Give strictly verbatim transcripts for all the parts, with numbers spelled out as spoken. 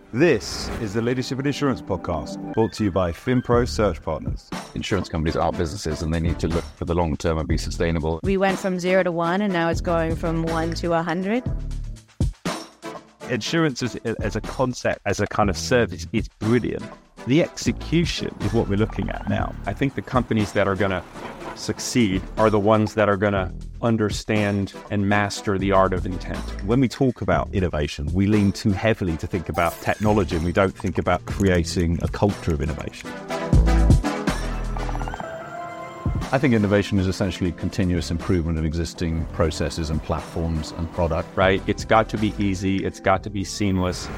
This is the Leadership in Insurance podcast, brought to you by FinPro Search Partners. Insurance companies are businesses and they need to look for the long term and be sustainable. We went from zero to one and now it's going from one to a hundred. Insurance as, as a concept, as a kind of service, is brilliant. The execution is what we're looking at now. I think the companies that are going to succeed are the ones that are going to understand and master the art of intent. When we talk about innovation, we lean too heavily to think about technology and we don't think about creating a culture of innovation. I think innovation is essentially continuous improvement of existing processes and platforms and product. Right? It's got to be easy. It's got to be seamless.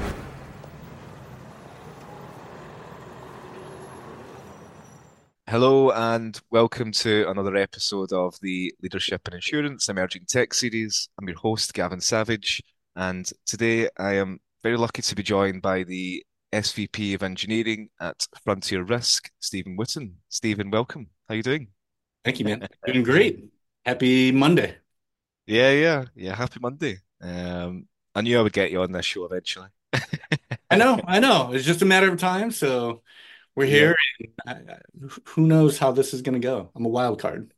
Hello and welcome to another episode of the Leadership in Insurance Emerging Tech Series. I'm your host, Gavin Savage, and today I am very lucky to be joined by the S V P of Engineering at Frontier Risk, Stephen Whitten. Stephen, welcome. How are you doing? Thank you, man. Doing great. Happy Monday. Yeah, yeah, yeah. Happy Monday. Um, I knew I would get you on this show eventually. I know, I know. It's just a matter of time, so we're here, yeah. and I, I, who knows how this is going to go? I'm a wild card.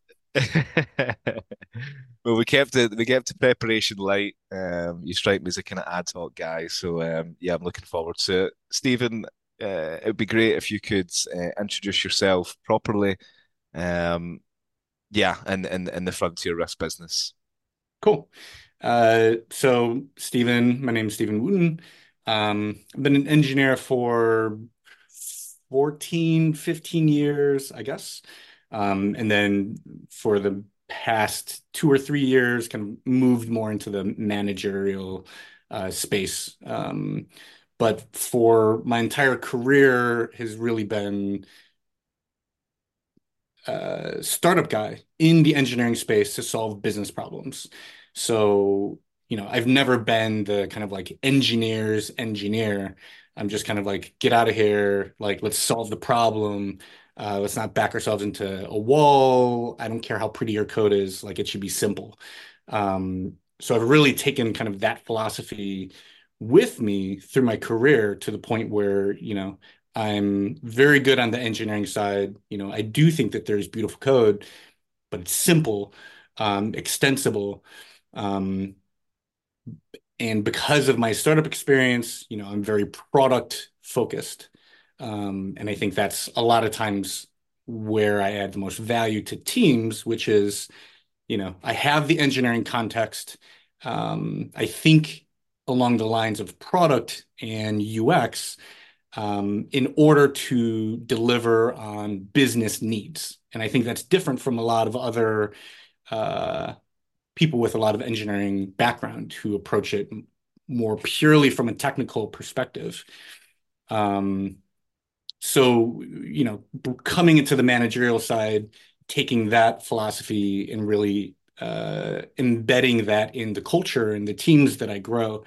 Well, we kept it. We kept the preparation light. Um, you strike me as a kind of ad hoc guy, so um, yeah, I'm looking forward to it. Stephen, uh, it would be great if you could uh, introduce yourself properly. Um, yeah, and and and the Frontier Risk business. Cool. Uh, so, Stephen, my name is Stephen Wooten. Um, I've been an engineer for fourteen, fifteen years, I guess. Um, and then for the past two or three years, kind of moved more into the managerial uh, space. Um, but for my entire career has really been a startup guy in the engineering space to solve business problems. So, you know, I've never been the kind of like engineer's engineer. I'm just kind of like, get out of here. Like, let's solve the problem. Uh, let's not back ourselves into a wall. I don't care how pretty your code is. Like, it should be simple. Um, so I've really taken kind of that philosophy with me through my career to the point where, you know, I'm very good on the engineering side. You know, I do think that there's beautiful code, but it's simple, um, extensible. Um, And because of my startup experience, you know, I'm very product focused. Um, and I think that's a lot of times where I add the most value to teams, which is, you know, I have the engineering context. Um, I think along the lines of product and U X um, in order to deliver on business needs. And I think that's different from a lot of other uh, people with a lot of engineering background who approach it more purely from a technical perspective. Um, so, you know, coming into the managerial side, taking that philosophy and really uh, embedding that in the culture and the teams that I grow.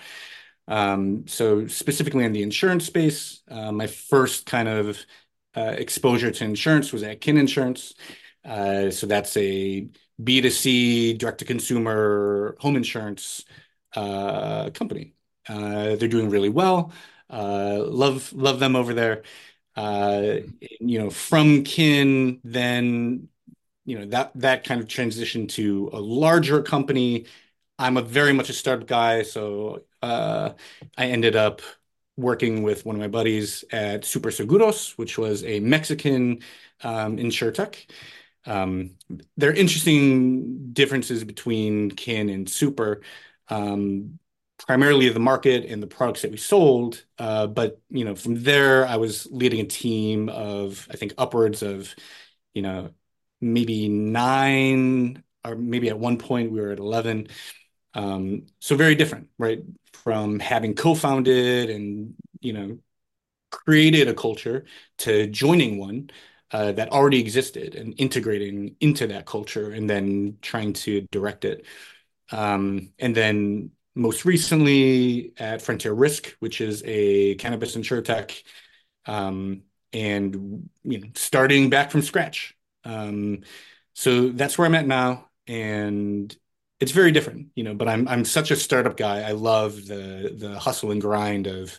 Um, so specifically in the insurance space, uh, my first kind of uh, exposure to insurance was at Kin Insurance. Uh, so that's a B two C, direct-to-consumer home insurance uh, company. Uh, they're doing really well. Uh, love love them over there. Uh, you know, from Kin, then you know that that kind of transition to a larger company. I'm a very much a startup guy, so uh, I ended up working with one of my buddies at Super Seguros, which was a Mexican um, insurtech. Um, there are interesting differences between Kin and Super, um, primarily the market and the products that we sold. Uh, but you know, from there, I was leading a team of I think upwards of, you know, maybe nine, or maybe at one point we were at eleven. Um, so very different, right? From having co-founded and you know created a culture to joining one. Uh, that already existed and integrating into that culture and then trying to direct it. Um, and then most recently at Frontier Risk, which is a cannabis insurtech, um, and you know, starting back from scratch. Um, so that's where I'm at now, and it's very different, you know. But I'm I'm such a startup guy. I love the the hustle and grind of,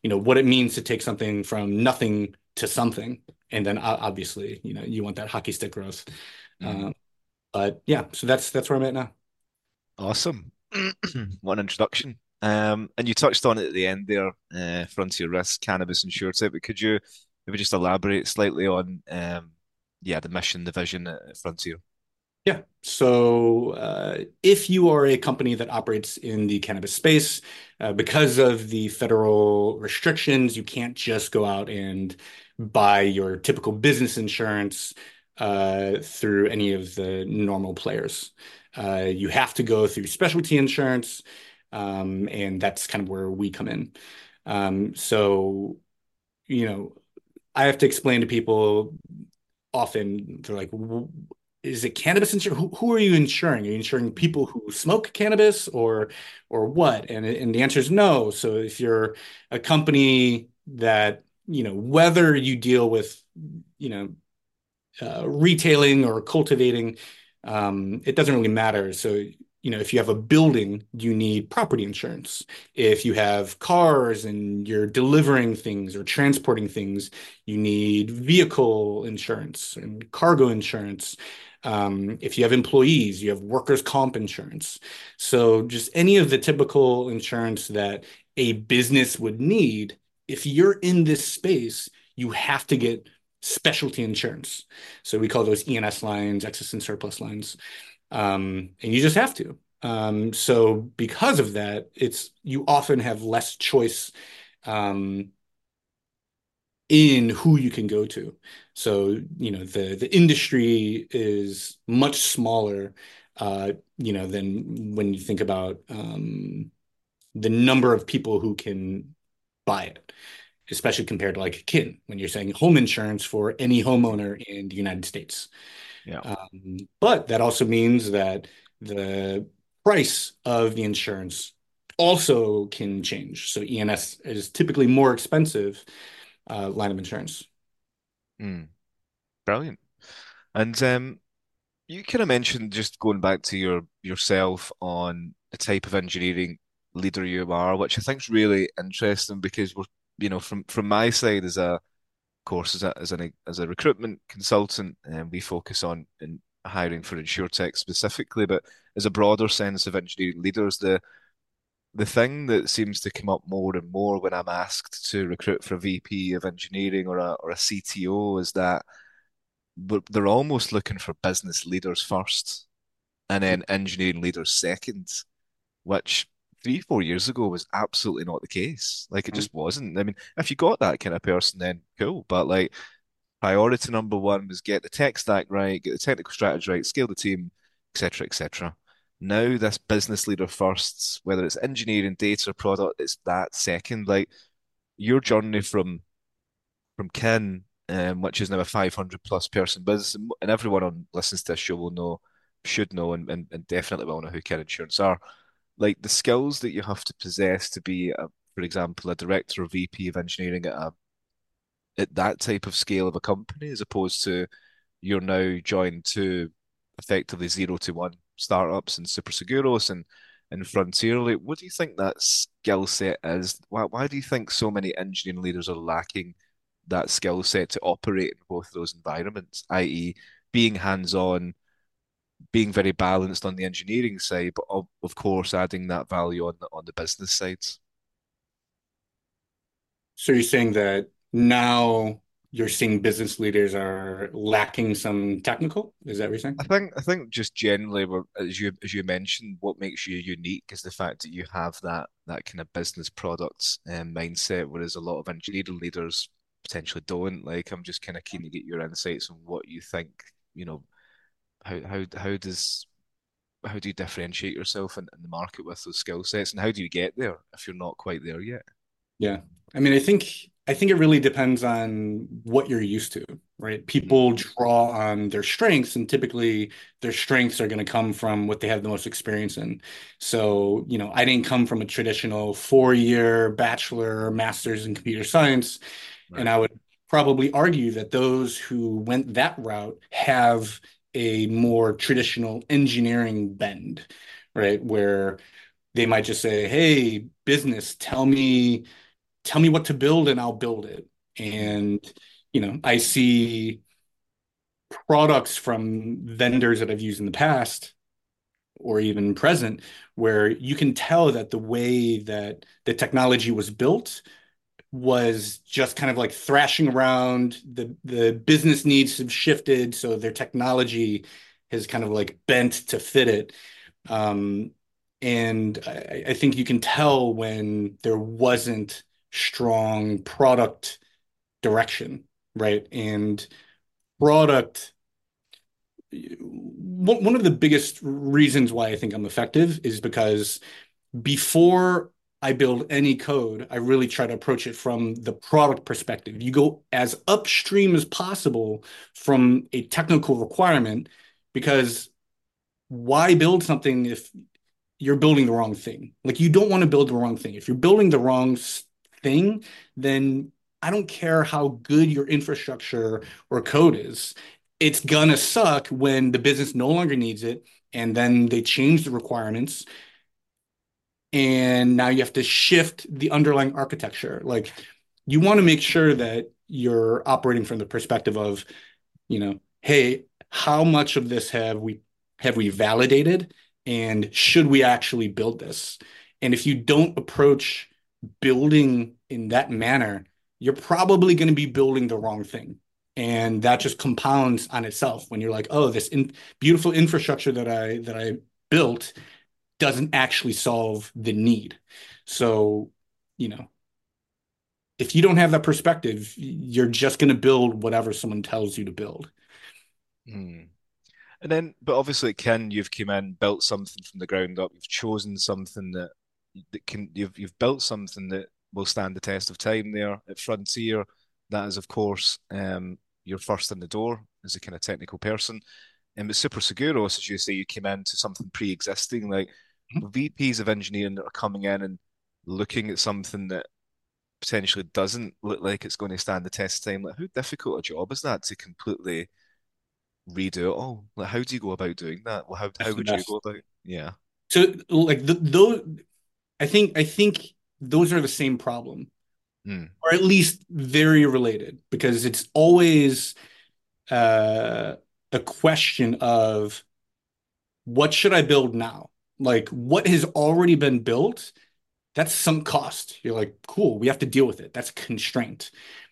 you know, what it means to take something from nothing to something. And then o- obviously, you know, you want that hockey stick growth. Mm. Um, but yeah, so that's that's where I'm at now. Awesome. What an introduction. Um, and you touched on it at the end there, uh, Frontier Risk, Cannabis InsurTech, but could you maybe just elaborate slightly on, um, yeah, the mission, the vision at Frontier? Yeah. So, uh, if you are a company that operates in the cannabis space, uh, because of the federal restrictions, you can't just go out and buy your typical business insurance uh, through any of the normal players. Uh, you have to go through specialty insurance, um, and that's kind of where we come in. Um, so, you know, I have to explain to people often, they're like, is it cannabis insurance? Who, who are you insuring? Are you insuring people who smoke cannabis or or what? And and the answer is no. So if you're a company that, you know, whether you deal with, you know, uh, retailing or cultivating, um, it doesn't really matter. So, you know, if you have a building, you need property insurance. If you have cars and you're delivering things or transporting things, you need vehicle insurance and cargo insurance. Um, if you have employees, you have workers' comp insurance. So just any of the typical insurance that a business would need, if you're in this space, you have to get specialty insurance. So we call those E and S lines, excess and surplus lines. Um, and you just have to. Um, so because of that, it's you often have less choice um, in who you can go to. So, you know, the the industry is much smaller, uh, you know, than when you think about um, the number of people who can buy it, especially compared to like a kid when you're saying home insurance for any homeowner in the United States. Yeah. Um, but that also means that the price of the insurance also can change. So E and S is typically more expensive uh, line of insurance. Mm, brilliant. And um, you kind of mentioned just going back to your yourself on the type of engineering leader you are, which I think is really interesting because we're, you know, from from my side as a course as a as an as a recruitment consultant, and we focus on in hiring for InsurTech specifically, but as a broader sense of engineering leaders, the the thing that seems to come up more and more when I'm asked to recruit for a V P of engineering or a or a C T O is that but they're almost looking for business leaders first and then engineering leaders second, which three, four years ago was absolutely not the case. Like it Um, just wasn't. I mean, if you got that kind of person, then cool. But like priority number one was get the tech stack right, get the technical strategy right, scale the team, et cetera, et cetera. Now this business leader first, whether it's engineering, data, product, it's that second. Like your journey from from Kin, um, which is now a five hundred plus person business, and and everyone on listens to this show will know, should know, and, and, and definitely will know who Kin Insurance are. Like the skills that you have to possess to be, a, for example, a director or V P of engineering at a at that type of scale of a company, as opposed to you're now joined to effectively zero to one startups and Super Seguros and and Frontier. Like, what do you think that skill set is? Why why do you think so many engineering leaders are lacking that skill set to operate in both of those environments, i e, being hands-on, being very balanced on the engineering side, but of, of course adding that value on the on the business sides? so you're saying that now you're seeing business leaders are lacking some technical? Is that what you're saying? I think I think just generally, we're, as you as you mentioned, what makes you unique is the fact that you have that that kind of business products um, mindset, whereas a lot of engineering leaders potentially don't. Like, I'm just kind of keen to get your insights on what you think. You know, how how how does how do you differentiate yourself in, in the market with those skill sets, and how do you get there if you're not quite there yet? Yeah. I mean, I think I think it really depends on what you're used to, right? Mhm. People draw on their strengths, and typically their strengths are going to come from what they have the most experience in. So, you know, I didn't come from a traditional four-year bachelor or master's in computer science, and Right. I would probably argue that those who went that route have a more traditional engineering bend, right? Where they might just say, "Hey, business, tell me." tell me what to build and I'll build it. And, you know, I see products from vendors that I've used in the past or even present where you can tell that the way that the technology was built was just kind of like thrashing around. The the business needs have shifted, so their technology has kind of like bent to fit it. Um, and I, I think you can tell when there wasn't strong product direction, right? And product, one of the biggest reasons why I think I'm effective is because before I build any code, I really try to approach it from the product perspective. You go as upstream as possible from a technical requirement, because why build something if you're building the wrong thing? Like, you don't want to build the wrong thing. If you're building the wrong thing, then I don't care how good your infrastructure or code is. It's gonna suck when the business no longer needs it, and then they change the requirements, and now you have to shift the underlying architecture. Like, you want to make sure that you're operating from the perspective of, you know, hey, how much of this have we have we validated, and should we actually build this? And if you don't approach building in that manner, you're probably going to be building the wrong thing. And that just compounds on itself when you're like, oh, this in beautiful infrastructure that I that I built doesn't actually solve the need. So, you know, if you don't have that perspective, you're just going to build whatever someone tells you to build. Hmm. And then, but obviously, Ken, you've come in, built something from the ground up. You've chosen something that that can. You've you've built something that will stand the test of time. There at Frontier, that is, of course, um, your first in the door as a kind of technical person. And with Super Seguros, as you say, you came into something pre-existing. Like, Mhm. V Ps of engineering that are coming in and looking at something that potentially doesn't look like it's going to stand the test of time. Like, how difficult a job is that to completely redo it all? Like, how do you go about doing that? Well, how That's how the would you best. go about? Yeah. So, like, the, those, I think, I think those are the same problem, Mm. or at least very related, because it's always uh, a question of what should I build now? Like, what has already been built, that's some cost. You're like, cool, we have to deal with it. That's a constraint.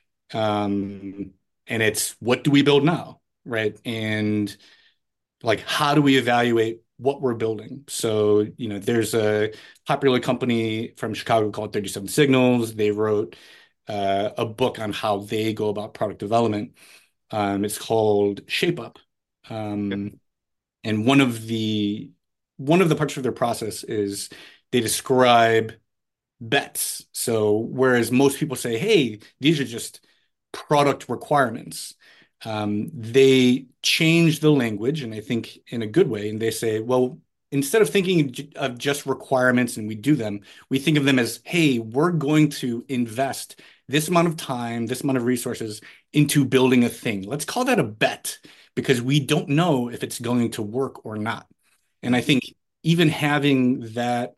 Um, and it's, what do we build now? Right. And like, how do we evaluate what we're building? So, you know, there's a popular company from Chicago called thirty-seven Signals. They wrote uh, a book on how they go about product development. Um, it's called Shape Up. Okay. Um, and one of the one of the parts of their process is they describe bets. So whereas most people say, hey, these are just product requirements, um, they change the language, and I think in a good way. And they say, well, instead of thinking of just requirements and we do them, we think of them as, hey, we're going to invest this amount of time, this amount of resources into building a thing. Let's call that a bet, because we don't know if it's going to work or not. And I Mm. think even having that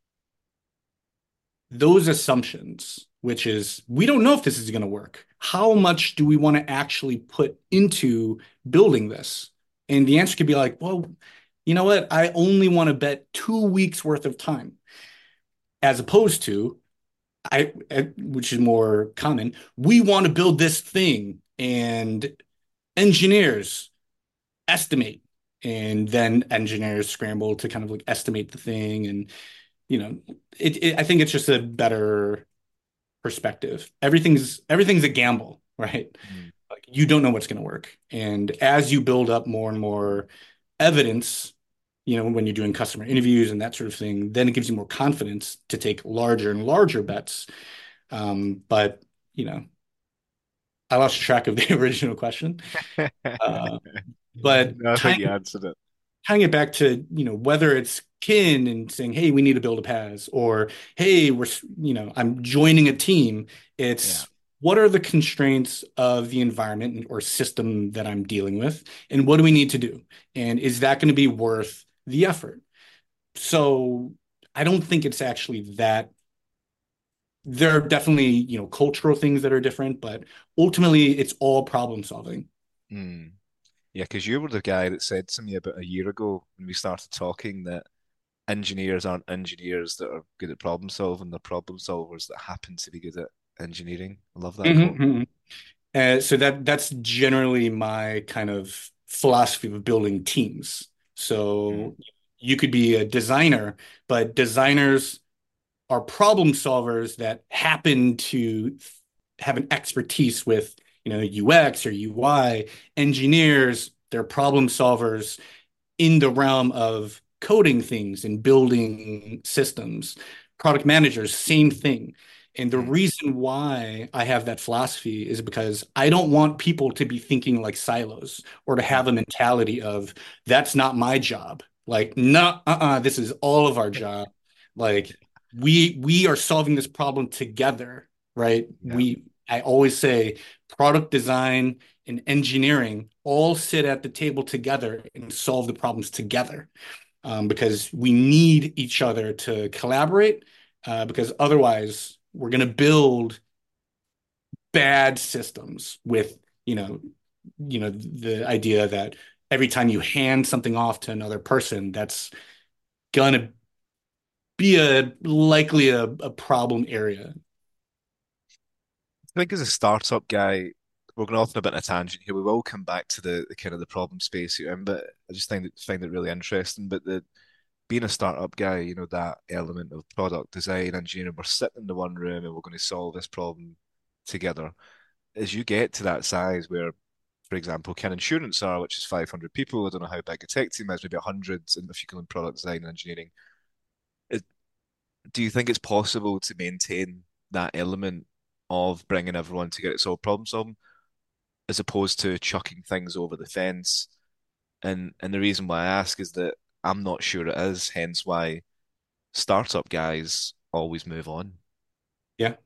those assumptions, which is, we don't know if this is going to work. How much do we want to actually put into building this? And the answer could be like, well, you know what? I only want to bet two weeks worth of time, as opposed to, I, which is more common, we want to build this thing, and engineers estimate, and then engineers scramble to kind of like estimate the thing. And, you know, it, it I think it's just a better perspective. Everything's everything's a gamble, right? Mm. Like, you don't know what's going to work. And as you build up more and more evidence, you know, when you're doing customer interviews and that sort of thing, then it gives you more confidence to take larger and larger bets. Um, but, you know, I lost track of the original question. Uh, but No, I think you tying, answered it. tying it back to, you know, whether it's kin and saying, hey, we need to build a P A S, or hey, we're, you know, I'm joining a team. Yeah. It's, what are the constraints of the environment or system that I'm dealing with? And what do we need to do? And is that going to be worth the effort? So I don't think it's actually that there are definitely, you know, cultural things that are different, but ultimately it's all problem solving. Hmm. Yeah, because you were the guy that said to me about a year ago when we started talking that engineers aren't engineers that are good at problem solving, they're problem solvers that happen to be good at engineering. I love that Mhm, quote. mhm. Uh, so that that's generally my kind of philosophy of building teams. Mm, So you could be a designer, but designers are problem solvers that happen to have an expertise with, you know, U X or U I. Engineers, they're problem solvers in the realm of coding things and building systems. Product managers, same thing. And the mm, reason why I have that philosophy is because I don't want people to be thinking like silos or to have a mm. mentality of that's not my job. Like, no, uh-uh, this is all of our job. Like, we we are solving this problem together, right? Yeah. We I always say product design and engineering all sit at the table together and solve the problems together, um, because we need each other to collaborate, uh, because otherwise we're going to build bad systems with, you know, you know, the idea that every time you hand something off to another person, that's gonna be a likely a, a problem area. I think as a startup guy, we're going off on a bit of a tangent here. We will come back to the, the kind of the problem space you're in, but I just find it find it really interesting. But the being a startup guy, you know, that element of product design, engineering, we're sitting in the one room and we're going to solve this problem together. As you get to that size where, for example, Kin Insurance are, which is five hundred people, I don't know how big a tech team is, maybe one hundred in if you go in product design and engineering. It, do you think it's possible to maintain that element of bringing everyone together to solve problem solving as opposed to chucking things over the fence? And and the reason why I ask is that I'm not sure it is, hence why startup guys always move on. Yeah.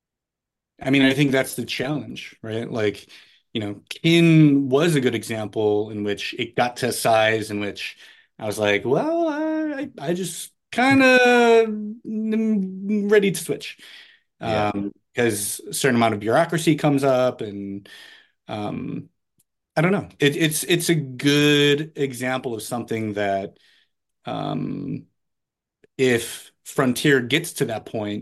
I mean, I think that's the challenge, right? Like, you know, Kin was a good example in which it got to a size in which I was like, well, I I just kind of ready to switch. Yeah. Um, because a certain amount of bureaucracy comes up and um I don't know. It, it's it's a good example of something that um if Frontier gets to that point,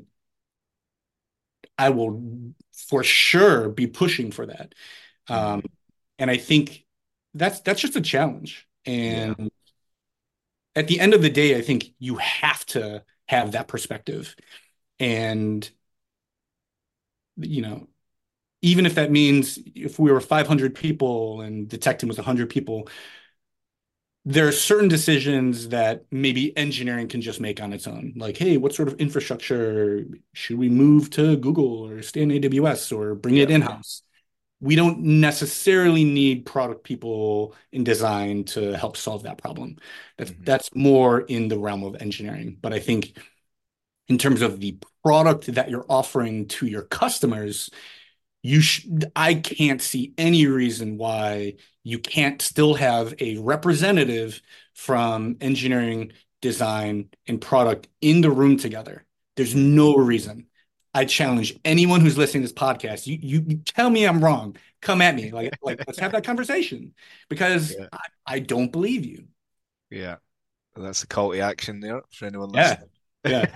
I will for sure be pushing for that. Um, Mm, and I think that's that's just a challenge. yeah. And at the end of the day, I think you have to have that perspective. And you know, even if that means if we were five hundred people and the tech team was one hundred people, there are certain decisions that maybe engineering can just make on its own. Like, hey, what sort of infrastructure should we move to Google or stay in A W S or bring it Yeah. in-house? We don't necessarily need product people in design to help solve that problem. That's Hmm. that's more in the realm of engineering. But I think in terms of the product that you're offering to your customers, you sh I can't see any reason why you can't still have a representative from engineering, design, and product in the room together. There's Hmm. no reason. I challenge anyone who's listening to this podcast. You, you, you tell me I'm wrong. Come at me. Like, like let's have that conversation because Yeah. I, I don't believe you. Yeah. That's a call to action there for anyone Yeah. listening. Yeah.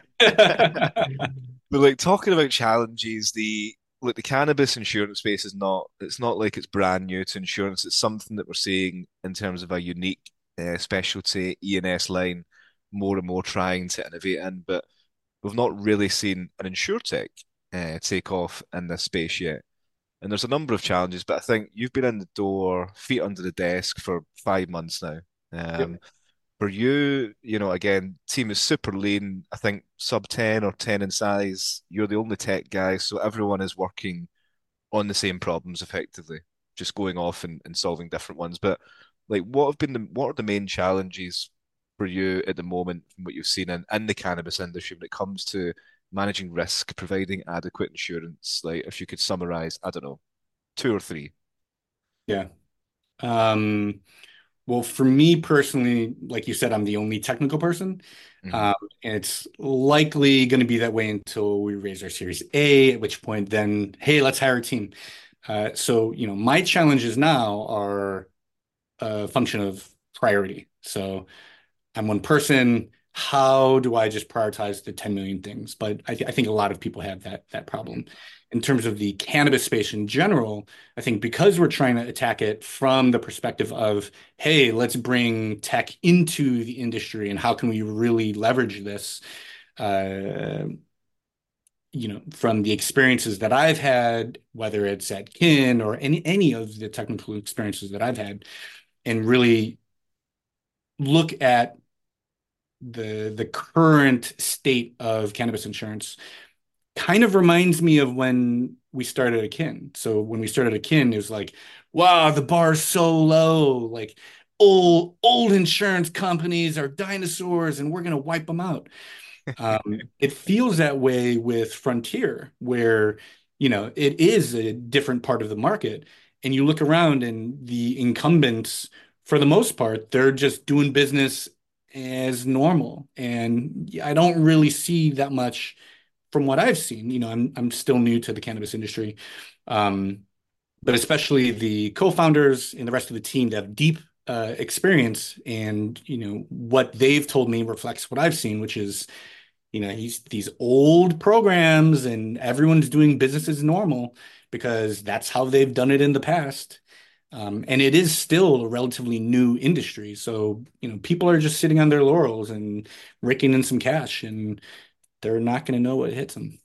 But like talking about challenges, the like the cannabis insurance space is not it's not like it's brand new to insurance. It's something that we're seeing in terms of a unique uh, specialty E and S line more and more trying to innovate in, but we've not really seen an insurtech uh, take off in this space yet. And there's a number of challenges, but I think you've been in the door, feet under the desk for five months now. Um, Yep. for you, you know, again, team is super lean. I think sub ten or ten in size. You're the only tech guy, so everyone is working on the same problems effectively, just going off and, and solving different ones. But like, what have been the what are the main challenges for you at the moment from what you've seen in, in the cannabis industry when it comes to managing risk, providing adequate insurance? Like, if you could summarize, I don't know, two or three. Yeah. Um, Well, for me personally, like you said, I'm the only technical person. Hmm. Um, and it's likely going to be that way until we raise our Series A, at which point then, hey, let's hire a team. Uh, so, you know, my challenges now are a function of priority. So I'm one person. How do I just prioritize the ten million things? But I, th I think a lot of people have that that problem. In terms of the cannabis space in general, I think because we're trying to attack it from the perspective of, hey, let's bring tech into the industry and how can we really leverage this? Uh, you know, from the experiences that I've had, whether it's at Kin or any any of the technical experiences that I've had, and really look at the the current state of cannabis insurance kind of reminds me of when we started Akin. So when we started Akin, it was like, wow, the bar's so low. Like old old insurance companies are dinosaurs and we're gonna wipe them out. Um, it feels that way with Frontier, where, you know, it is a different part of the market. And you look around and the incumbents, for the most part, they're just doing business as normal. And I don't really see that much from what I've seen. You know, I'm I'm still new to the cannabis industry. Um, but especially the co-founders and the rest of the team that have deep uh, experience and, you know, what they've told me reflects what I've seen, which is, you know, he's these old programs and everyone's doing business as normal because that's how they've done it in the past. Um, and it is still a relatively new industry. So, you know, people are just sitting on their laurels and raking in some cash and they're not going to know what hits them.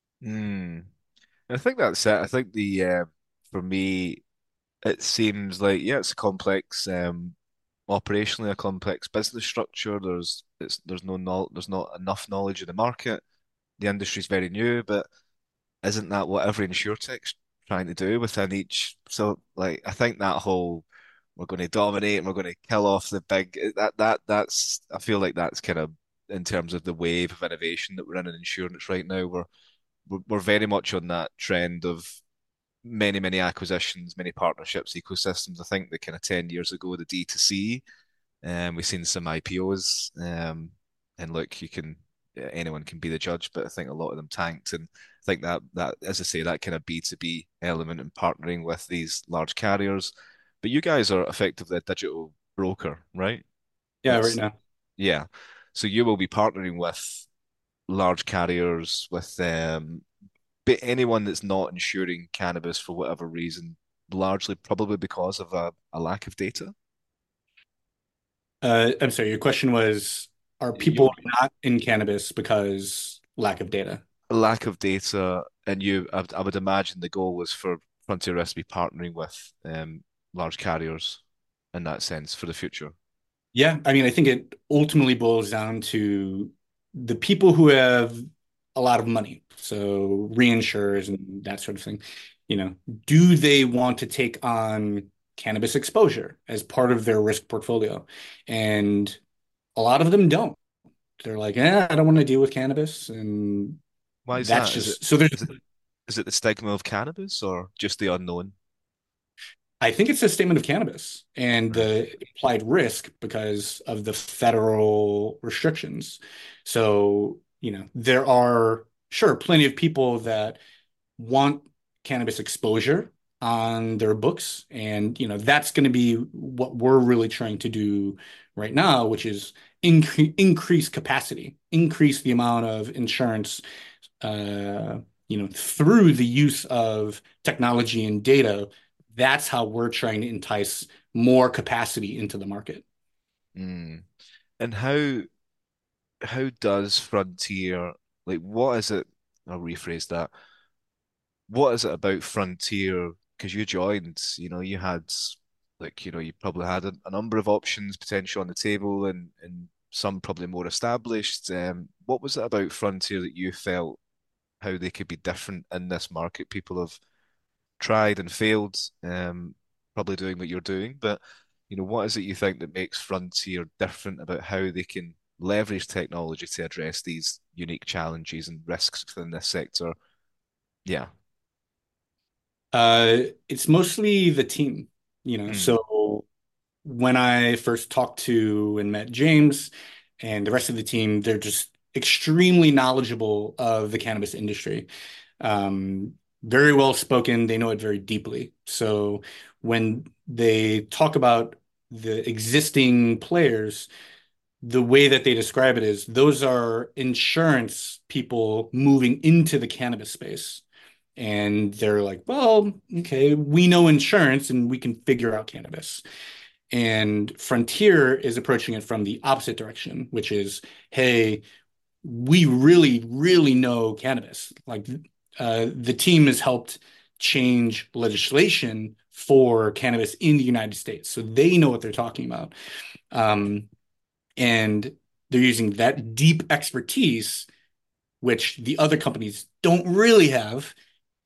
Mm. I think that's it. I think the uh, for me, it seems like yeah, it's a complex, um, operationally a complex business structure. There's it's there's no knowl there's not enough knowledge in the market. The industry's very new, but isn't that what every insurtech's trying to do within each? So like I think that whole we're going to dominate and we're going to kill off the big that that that's I feel like that's kind of in terms of the wave of innovation that we're in in insurance right now. We're we're, we're very much on that trend of many, many acquisitions, many partnerships, ecosystems. I think the kind of ten years ago, the D two C, um, we've seen some I P Os. Um, and look, you can, anyone can be the judge, but I think a lot of them tanked. And I think that, that, as I say, that kind of B two B element and partnering with these large carriers. But you guys are effectively a digital broker, right? Yeah, right That's, now. yeah. So you will be partnering with large carriers, with um, but anyone that's not insuring cannabis for whatever reason, largely probably because of a, a lack of data. Uh, I'm sorry, your question was, are You people not in cannabis because lack of data? a lack of data, and you, I, I would imagine the goal was for Frontier Risk to be partnering with um, large carriers in that sense for the future. Yeah, I mean, I think it ultimately boils down to the people who have a lot of money, so reinsurers and that sort of thing. You know, do they want to take on cannabis exposure as part of their risk portfolio? And a lot of them don't. They're like, eh, I don't want to deal with cannabis, and Why is that's that? Is it just so there's is it is it the stigma of cannabis or just the unknown? I think it's a statement of cannabis and Right. the implied risk because of the federal restrictions. So, you know, there are sure plenty of people that want cannabis exposure on their books. And, you know, that's going to be what we're really trying to do right now, which is incre increase capacity, increase the amount of insurance, uh, you know, through the use of technology and data. That's how we're trying to entice more capacity into the market. Mm. And how how does Frontier like what is it? I'll rephrase that. What is it about Frontier? Because you joined, you know, you had like, you know, you probably had a, a number of options potential on the table and and some probably more established. Um, what was it about Frontier that you felt how they could be different in this market? People have tried and failed, um, probably doing what you're doing, but you know, what is it you think that makes Frontier different about how they can leverage technology to address these unique challenges and risks within this sector? Yeah. Uh, it's mostly the team, you know. Mm, So when I first talked to and met James and the rest of the team, they're just extremely knowledgeable of the cannabis industry. Um, Very well spoken. They know it very deeply. So when they talk about the existing players, the way that they describe it is those are insurance people moving into the cannabis space. And they're like, well, okay, we know insurance and we can figure out cannabis. And Frontier is approaching it from the opposite direction, which is, hey, we really, really know cannabis. Like uh, the team has helped change legislation for cannabis in the United States. So they know what they're talking about. Um, and they're using that deep expertise, which the other companies don't really have,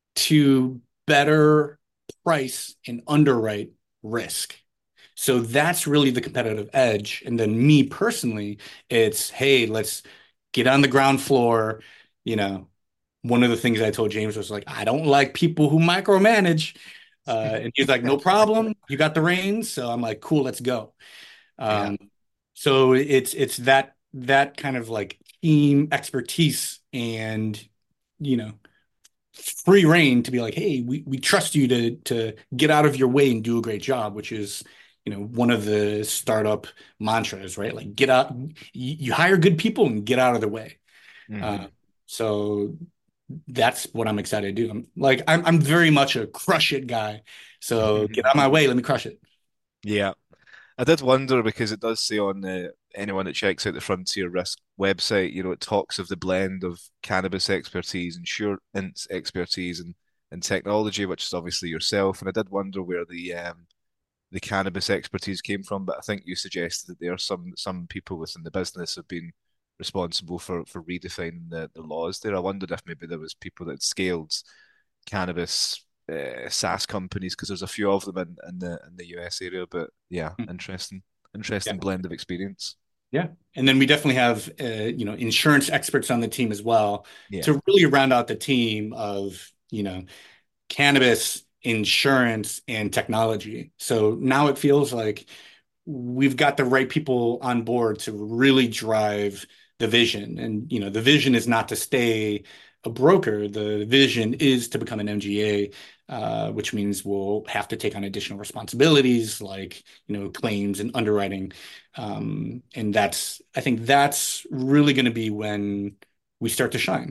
to better price and underwrite risk. So that's really the competitive edge. And then me personally, it's, hey, let's get on the ground floor. You know, one of the things I told James was like, I don't like people who micromanage. Uh, and he's like, no problem. You got the reins. So I'm like, cool, let's go. Yeah. Um, so it's it's that that kind of like team expertise and you know free reign to be like, hey, we, we trust you to to get out of your way and do a great job, which is, you know, one of the startup mantras, right? Like get out, you, you hire good people and get out of the way. Hmm. Uh, so that's what I'm excited to do. I'm like, I'm I'm very much a crush it guy. So get out of my way, let me crush it. Yeah. I did wonder because it does say on the anyone that checks out the Frontier Risk website, you know, it talks of the blend of cannabis expertise, insurance expertise, and and technology, which is obviously yourself. And I did wonder where the um the cannabis expertise came from, but I think you suggested that there are some some people within the business have been responsible for for redefining the the laws there. I wondered if maybe there was people that scaled cannabis uh, SaaS companies because there's a few of them in, in the in the U S area. But yeah, interesting, Yeah. interesting blend of experience. Yeah. And then we definitely have uh, you know, insurance experts on the team as well Yeah. to really round out the team of, you know, cannabis, insurance, and technology. So now it feels like we've got the right people on board to really drive the vision. And, you know, the vision is not to stay a broker. The vision is to become an M G A, uh, which means we'll have to take on additional responsibilities like, you know, claims and underwriting. Um, and that's, I think that's really going to be when we start to shine.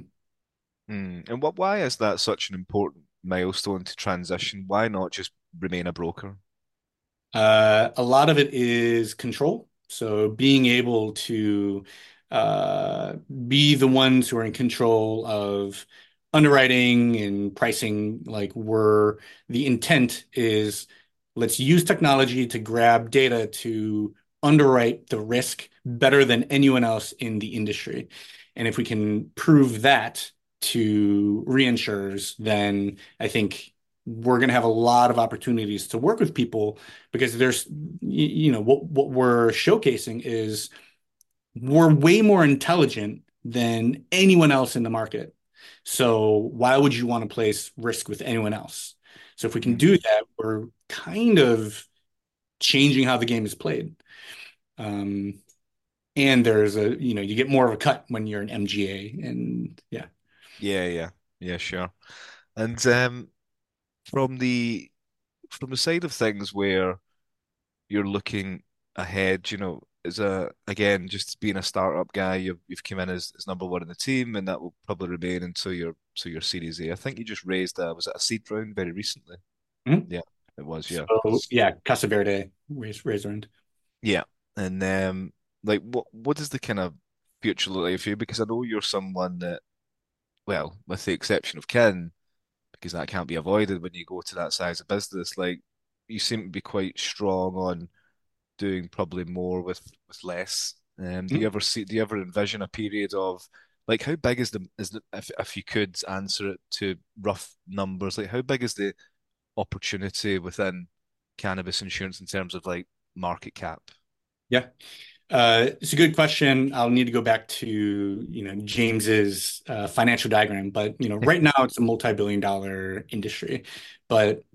Mm. And what? Why is that such an important milestone to transition? Why not just remain a broker? Uh, a lot of it is control. So being able to uh, be the ones who are in control of underwriting and pricing, like we're the intent is let's use technology to grab data to underwrite the risk better than anyone else in the industry. And if we can prove that to reinsurers, then I think we're going to have a lot of opportunities to work with people because there's, you know, what what we're showcasing is we're way more intelligent than anyone else in the market. So why would you want to place risk with anyone else? So if we can do Hmm. that, we're kind of changing how the game is played. Um, and there's a, you know, you get more of a cut when you're an M G A, and yeah. Yeah, yeah, yeah, sure. And um, from the from the side of things where you're looking ahead, you know, as a again, just being a startup guy, you've you've come in as, as number one in the team, and that will probably remain until your so your Series A. I think you just raised a was it a seed round very recently? Mhm. Yeah, it was, yeah. So yeah, Casa Verde raise raise around. Yeah. And um like what what does the kind of future look like for you? Because I know you're someone that, well, with the exception of Ken, because that can't be avoided when you go to that size of business, like you seem to be quite strong on doing probably more with with less. Um, do you ever see? Do you ever envision a period of like how big is the is the if if you could answer it to rough numbers, like how big is the opportunity within cannabis insurance in terms of like market cap? Yeah. Uh, it's a good question. I'll need to go back to, you know, James's uh, financial diagram, but you know, right now it's a multi-billion dollar industry. But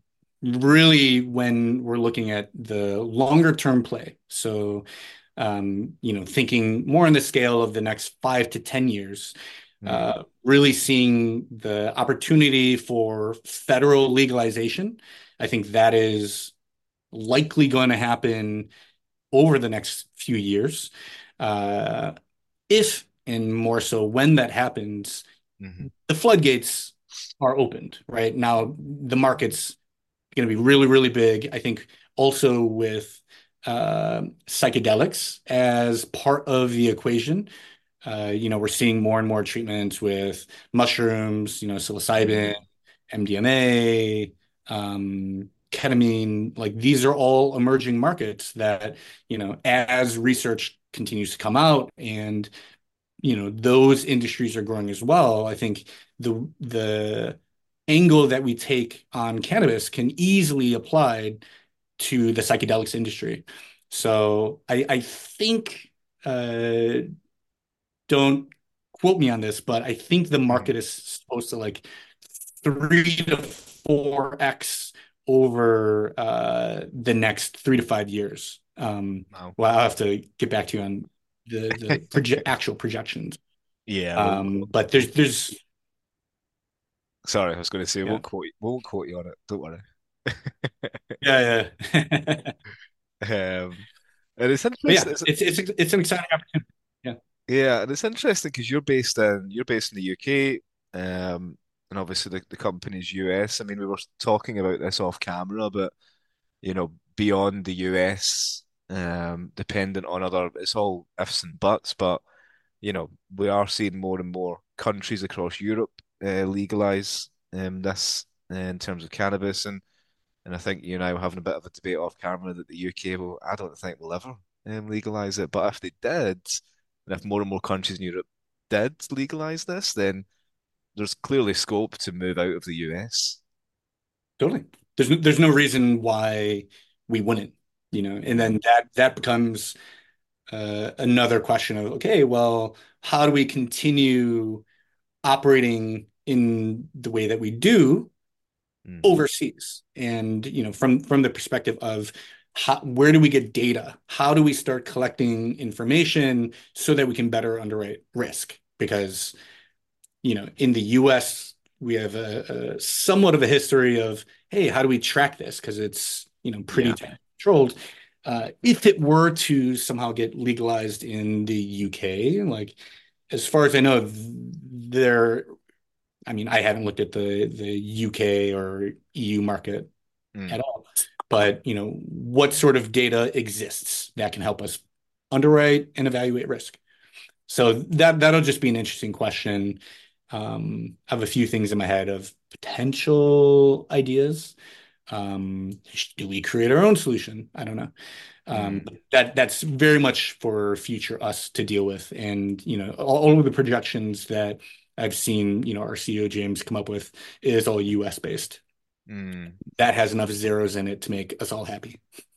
really when we're looking at the longer term play. So, um, you know, thinking more on the scale of the next five to ten years, Mm. uh, really seeing the opportunity for federal legalization. I think that is likely going to happen over the next few years. Uh, if and more so when that happens, Hmm. the floodgates are opened, right? Now the market's going to be really, really big. I think also with uh, psychedelics as part of the equation. Uh, you know, we're seeing more and more treatments with mushrooms, you know, psilocybin, Mm. M D M A, um, ketamine. Like these are all emerging markets that, you know, as research continues to come out and, you know, those industries are growing as well. I think the the angle that we take on cannabis can easily applied to the psychedelics industry. So I, I think uh, don't quote me on this, but I think the Mm. market is supposed to like three to four X over uh, the next three to five years. Um, Wow. well, I'll have to get back to you on the the proje actual projections. Yeah, we won't Um, quote. but there's there's Sorry, I was going to say we yeah won't quote you, we won't quote you on it. Don't worry. yeah yeah. Um, and it's But yeah, interesting. It's, it's it's it's an exciting opportunity. Yeah. yeah, and it's interesting because you're based in you're based in the U K, um, and obviously the, the company's U S. I mean, we were talking about this off camera, but you know, beyond the U S, um, dependent on other, it's all ifs and buts, but you know, we are seeing more and more countries across Europe uh, legalize um, this uh, in terms of cannabis, and and I think you and I were having a bit of a debate off camera that the U K will, I don't think will ever um, legalize it, but if they did, and if more and more countries in Europe did legalize this, then there's clearly scope to move out of the U S. Totally. There's no, there's no reason why we wouldn't, you know, and Mm, then that that becomes uh, another question of, okay, well, how do we continue operating in the way that we do mm, overseas? And, you know, from from the perspective of how, where do we get data? How do we start collecting information so that we can better underwrite risk? Because you know, in the U S, we have a, a somewhat of a history of, hey, how do we track this? Because it's, you know, pretty yeah. tightly controlled. Uh, if it were to somehow get legalized in the U K, like as far as I know, there, I mean, I haven't looked at the the U K or E U market Mm, at all, but you know, what sort of data exists that can help us underwrite and evaluate risk? So that that'll just be an interesting question. Um, I have a few things in my head of potential ideas. Um, do we create our own solution? I don't know. Um, mm. that that's very much for future us to deal with. And you know, all, all of the projections that I've seen, you know, our C E O James come up with is all U S based. Mm. That has enough zeros in it to make us all happy.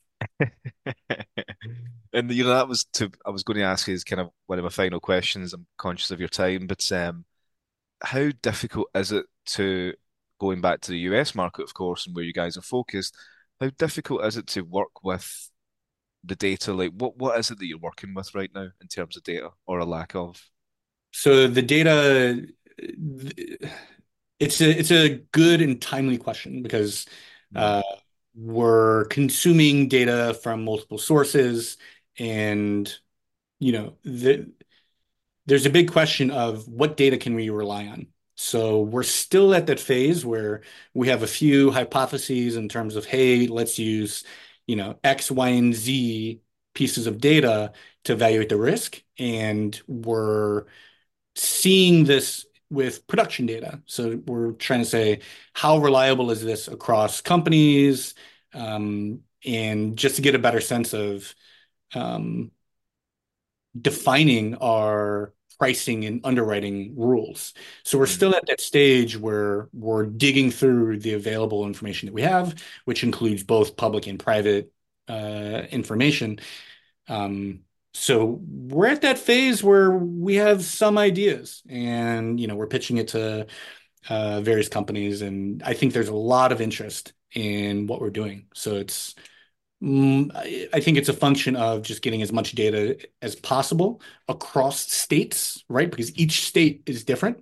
And you know that was to I was going to ask you is kind of one of my final questions. I'm conscious of your time, but um, how difficult is it to going back to the U S market, of course, and where you guys are focused? How difficult is it to work with the data? Like, what what is it that you're working with right now in terms of data or a lack of? So the data, it's a it's a good and timely question because Mm, uh, we're consuming data from multiple sources, and you know the, there's a big question of what data can we rely on. So we're still at that phase where we have a few hypotheses in terms of, hey, let's use, you know, X, Y, and Z pieces of data to evaluate the risk, and we're seeing this with production data. So we're trying to say, how reliable is this across companies? Um, and just to get a better sense of um, defining our pricing and underwriting rules. So we're mm, still at that stage where we're digging through the available information that we have, which includes both public and private uh, information. Um, so we're at that phase where we have some ideas and, you know, we're pitching it to uh, various companies. And I think there's a lot of interest in what we're doing. So it's mm, I, I think it's a function of just getting as much data as possible across states, right? Because each state is different.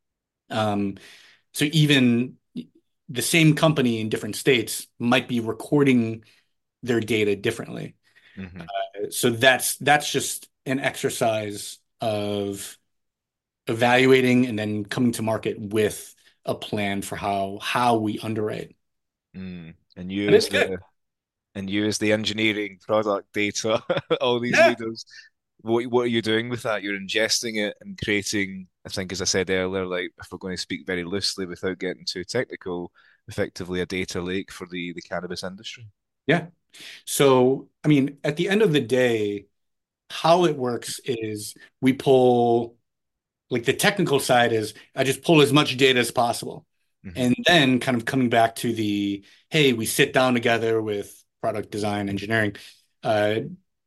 Um, so even the same company in different states might be recording their data differently. hmm So that's that's just an exercise of evaluating and then coming to market with a plan for how how we underwrite. Mm. And And it's use good. the and use the engineering product data, all these Yeah. leaders. What what are you doing with that? You're ingesting it and creating, I think, as I said earlier, like if we're going to speak very loosely without getting too technical, effectively a data lake for the the cannabis industry. Yeah. So, I mean, at the end of the day, how it works is we pull, like the technical side is I just pull as much data as possible. hmm And then kind of coming back to the, hey, we sit down together with product design, engineering. Uh,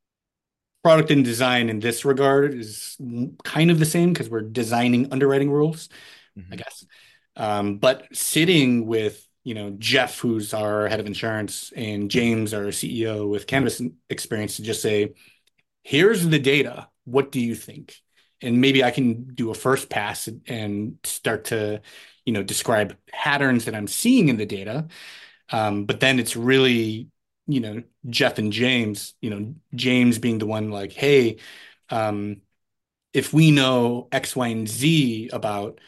Product and design in this regard is kind of the same because we're designing underwriting rules, I hmm guess. Um, but sitting with, you know, Jeff, who's our head of insurance, and James, our C E O with cannabis experience, to just say, here's the data. What do you think? And maybe I can do a first pass and start to, you know, describe patterns that I'm seeing in the data. Um, but then it's really, you know, Jeff and James, you know, James being the one like, hey, um, if we know X, Y, and Z about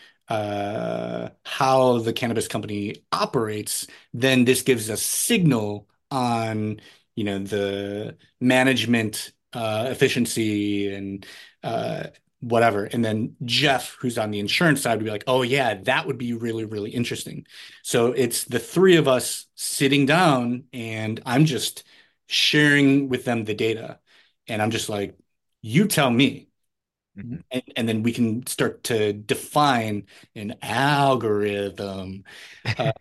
uh, how the cannabis company operates, then this gives us signal on, you know, the management uh, efficiency and uh, whatever. And then Jeff, who's on the insurance side, would be like, oh yeah, that would be really, really interesting. So it's the three of us sitting down, and I'm just sharing with them the data, and I'm just like, you tell me hmm and, and then we can start to define an algorithm uh,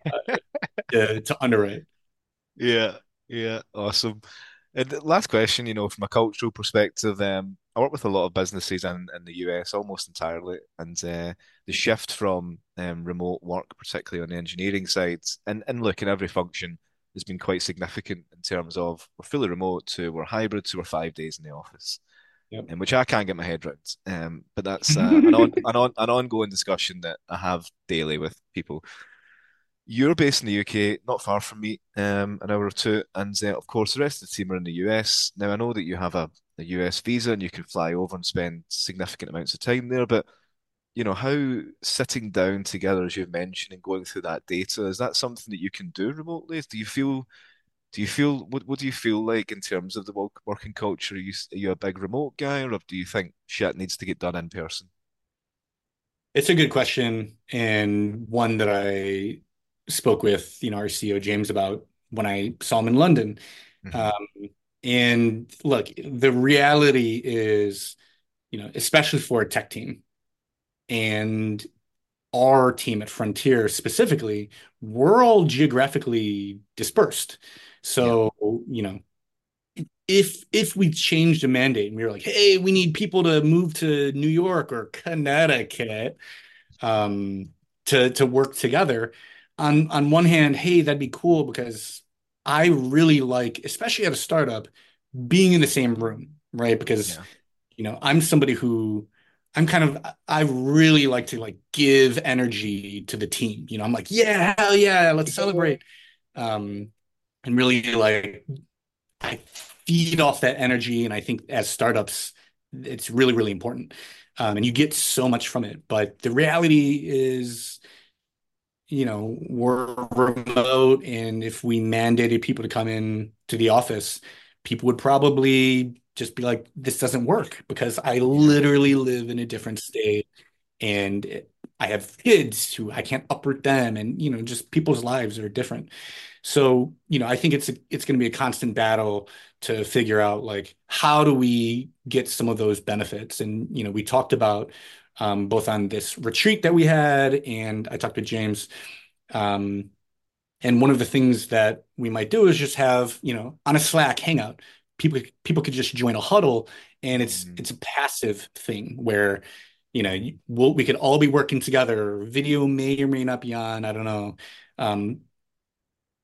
to, to underwrite. Yeah, yeah, awesome. And the last question, you know, from a cultural perspective, um, I work with a lot of businesses in, in the U S almost entirely, and uh, the shift from um, remote work, particularly on the engineering side, and, and look, in every function, has been quite significant in terms of we're fully remote to we're hybrid to we're five days in the office, Yep. um, which I can't get my head around. Um, but that's uh, an on, an on, an ongoing discussion that I have daily with people. You're based in the U K, not far from me, um, an hour or two, and uh, of course the rest of the team are in the U S. Now I know that you have a, a U S visa and you can fly over and spend significant amounts of time there, but you know how sitting down together, as you've mentioned, and going through that data, is that something that you can do remotely? Do you feel, do you feel, what, what do you feel like in terms of the work, working culture? Are you, are you a big remote guy, or do you think shit needs to get done in person? It's a good question, and one that I spoke with, you know, our C E O James about when I saw him in London. hmm Um, and look, the reality is, you know, especially for a tech team and our team at Frontier specifically, we're all geographically dispersed. Yeah. So, you know, if if we changed a mandate and we were like, hey, we need people to move to New York or Connecticut um, to to work together, on on one hand, hey, that'd be cool because I really like, especially at a startup, being in the same room, right? Because Yeah. you know, I'm somebody who I'm kind of I really like to like give energy to the team. You know, I'm like, yeah, hell yeah, let's celebrate. Um, and really like I feed off that energy, and I think as startups, it's really, really important. Um, and you get so much from it. But the reality is, you know, we're remote, and if we mandated people to come in to the office, people would probably just be like, this doesn't work because I Yeah. literally live in a different state and I have kids who I can't uproot them, and you know, just people's lives are different. So, you know, I think it's a, it's going to be a constant battle to figure out like how do we get some of those benefits. And you know, we talked about um, both on this retreat that we had, and I talked to James. Um, and one of the things that we might do is just have, you know, on a Slack hangout, people people could just join a huddle, and it's Mm. it's a passive thing where, you know, you- we'll, we could all be working together. Video may or may not be on. I don't know. Um,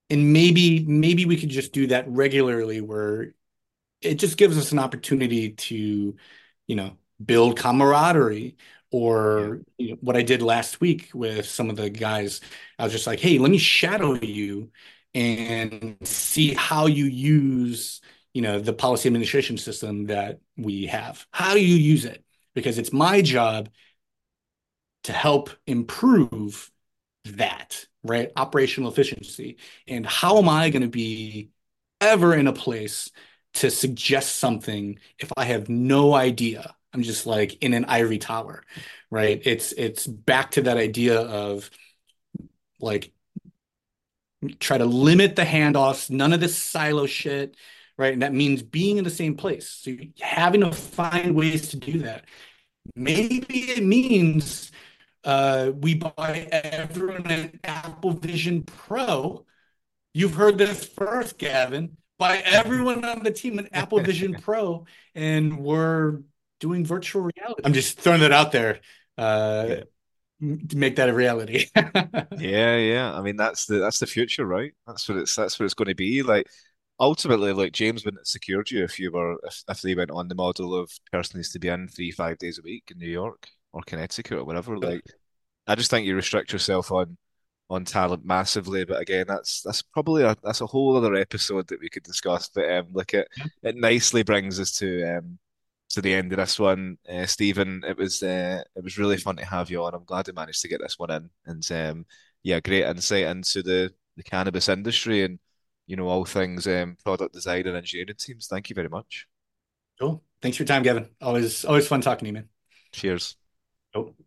And maybe maybe we could just do that regularly where it just gives us an opportunity to, you know, build camaraderie. Yeah. Or you know, what I did last week with some of the guys, I was just like, hey, let me shadow you and see how you use, you know, the policy administration system that we have. How do you use it? Because it's my job to help improve that, right? Operational efficiency. And how am I going to be ever in a place to suggest something if I have no idea? I'm just like in an ivory tower, right? It's it's back to that idea of like try to limit the handoffs, none of this silo shit, right? And that means being in the same place. So having to find ways to do that. Maybe it means uh, we buy everyone an Apple Vision Pro. You've heard this first, Gavin. Buy everyone on the team an Apple Vision Pro, and we're doing virtual reality. I'm just throwing that out there uh, Yeah. to make that a reality. Yeah, yeah. I mean, that's the that's the future, right? That's what it's that's what it's going to be. Like ultimately, like James wouldn't have secured you if you were if, if they went on the model of person needs to be in three, five days a week in New York or Connecticut or whatever. Like I just think you restrict yourself on on talent massively. But again, that's that's probably a that's a whole other episode that we could discuss. But um, look, it it nicely brings us to um to the end of this one, uh, Stephen. It was uh, it was really fun to have you on. I'm glad we managed to get this one in, and um, yeah, great insight into the the cannabis industry and you know all things um, product design and engineering teams. Thank you very much. Cool. Thanks for your time, Gavin. Always, always fun talking to you, man. Cheers. Cool.